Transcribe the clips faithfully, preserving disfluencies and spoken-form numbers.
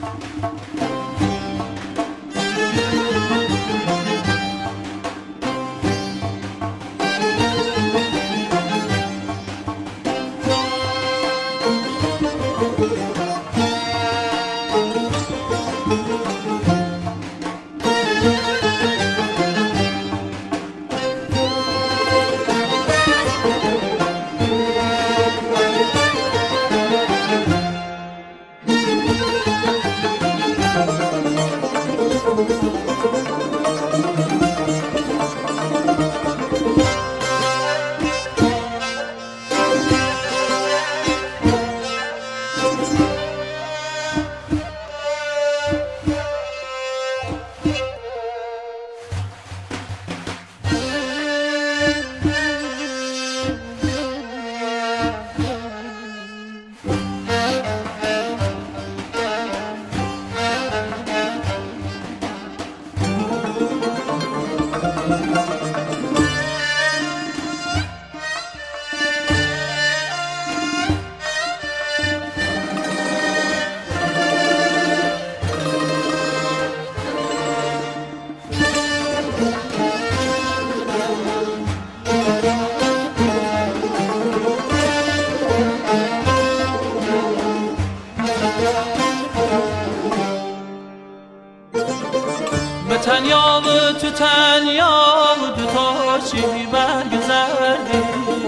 تنیا و تو تنیا دو تا چی برگذردی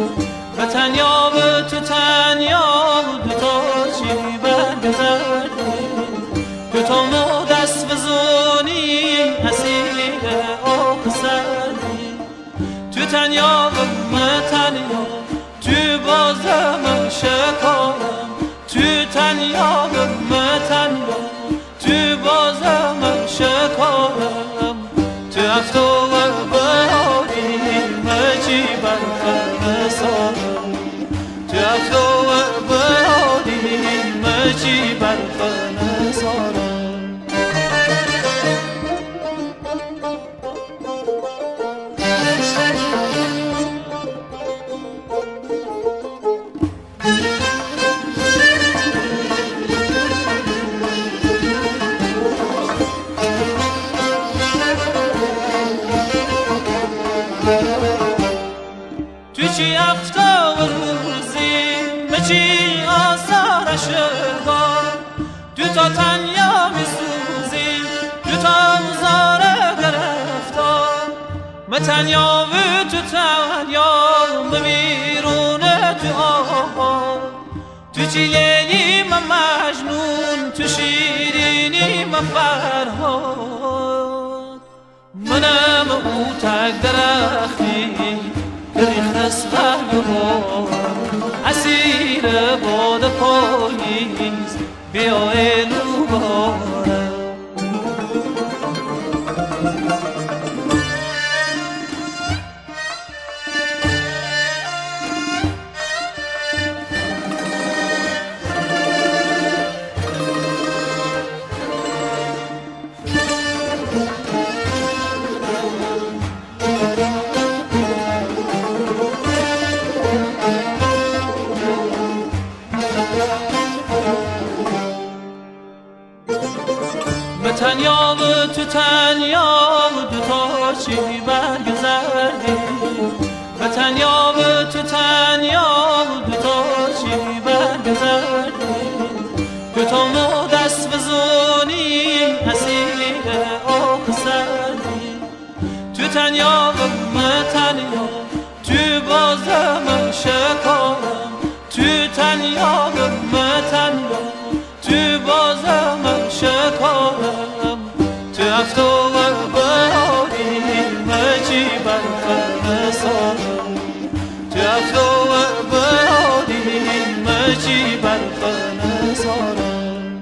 و تنیا و تو تنیا دو تا چی برگذردی دو تا مو دست بزونی اسیر آب سردی تو تنیا و من تنیا تو بازم شکارم تو تنیا و من تنیا تو بازم شکارم تو هفتو و بهاری مجی برفن سارم تو هفتو و بهاری مجی برفن سارم تو چی هفته و روزی مچی آثار شگار دو تا تنیا میسوزی دو تا زاره گرفتار من تنیا و تو تنیا بمیرونه تو آبار تو چی لیلی من مجنون تو شیرینی من فرهاد منم او تک درختی ریخت بار اسیر باد پاییز بیا الو باره تنیا و تو تنیا دو تا چی برگذردی و تنیا و تو تنیا دو تا چی برگذردی دو تا مو دست بزونی اسیر آب سردی تو تنیا و من تنیا تو بازم شکارم تو تنیا و من تنیا تو بازم شکارم تو هفتو و بهاری مجی برفن سارم تو هفتو و بهاری مجی برفن سارم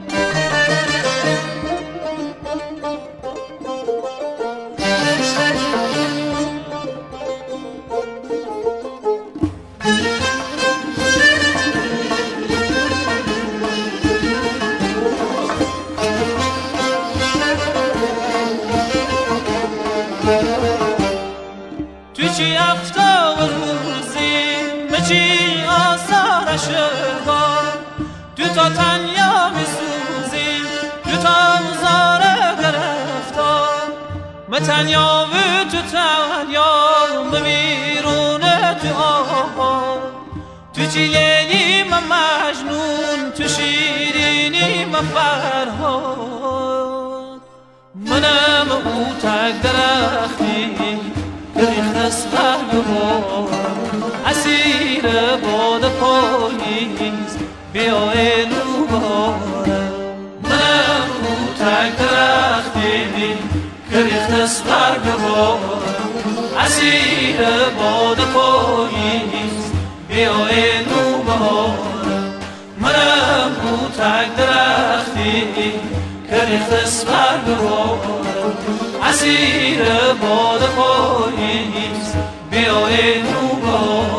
تو چی هفته و روزی مچی آثار شگار دو تا تنیا میسوزی دو تا تنیا و تو تنیا بمیرون تو آباد تو چیلی من مجنون تو شیرینی من فرهاد منم او تک درختی که ریخت برگ باد اسیر باد پاییز بیا اینو بارم منم او تک درختی که ریخت برگ باد اسیر باد پاییز بیا اینو بارم منم او تک درختی که ریخت برگ باد اسیر باد پاییز بیا اینو بارم